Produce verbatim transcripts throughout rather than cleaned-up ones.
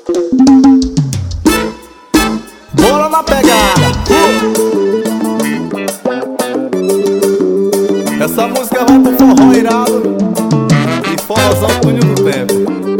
Bora na pegada. Essa música vai pro forró irado e forrozão túnel do tempo.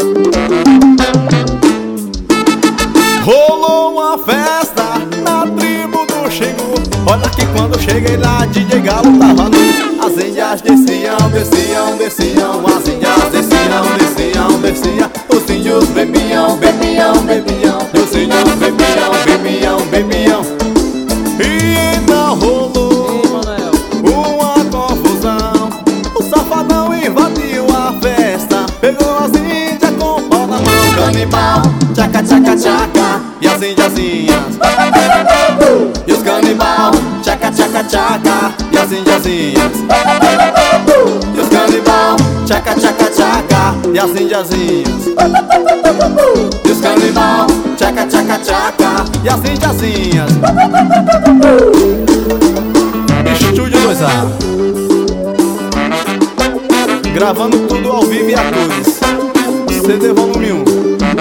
Rolou uma festa na tribo do Xingu. Olha que quando cheguei lá, D J Galo tava nu. As índias desciam, desciam, desciam. As índias desciam, desciam, desciam. Os índios bebiam, bebiam, bebiam. E os índios bebiam, bebiam, bebiam. E então rolou uma confusão. O safadão invadiu a festa, pegou as índias com o pau na mão. Canibal, tchaca, tchaca, tchaca. E as indiazinhas. E os canibal, tchaca, tchaca, tchaca. E as indiazinhas. E os canibal, tchaca, tchaca, tchaca. E as indiazinhas. E os canibal, tchaca, tchaca, tchaca. E as indiazinhas. Estúdio dois A, gravando tudo ao vivo e a cores. C D volume um.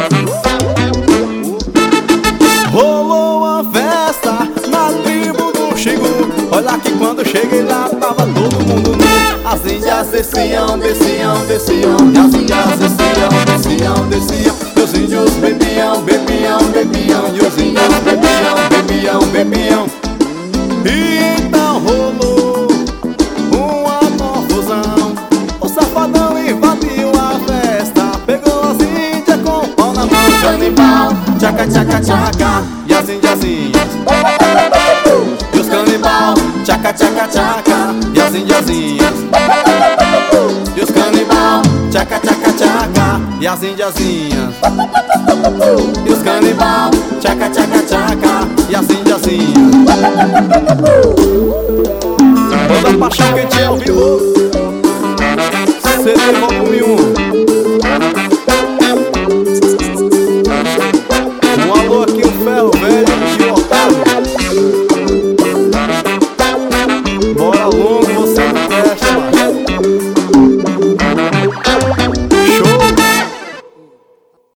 Rolou uma festa na tribo do Xingu. Olha que quando cheguei lá tava todo mundo nu. As índias desciam, desciam, desciam. E as índias desciam, desciam, desciam. E os índios bebiam, bebiam, bebiam. E os índios bebiam, bebiam, bebiam. E então rolou uma confusão. O safadão invadiu a festa, pegou as índias com o pau na mão. Canibal, tchaca, tchaca, tchaca. E as indiazinhas. E os canibal, tchaca, tchaca, tchaca. E as indiazinhas. E os canibal, tchaca, tchaca, tchaca. E as indiazinhas. E os canibal, tchaca, tchaca, tchaca. E as indiazinhas. Toda paixão que te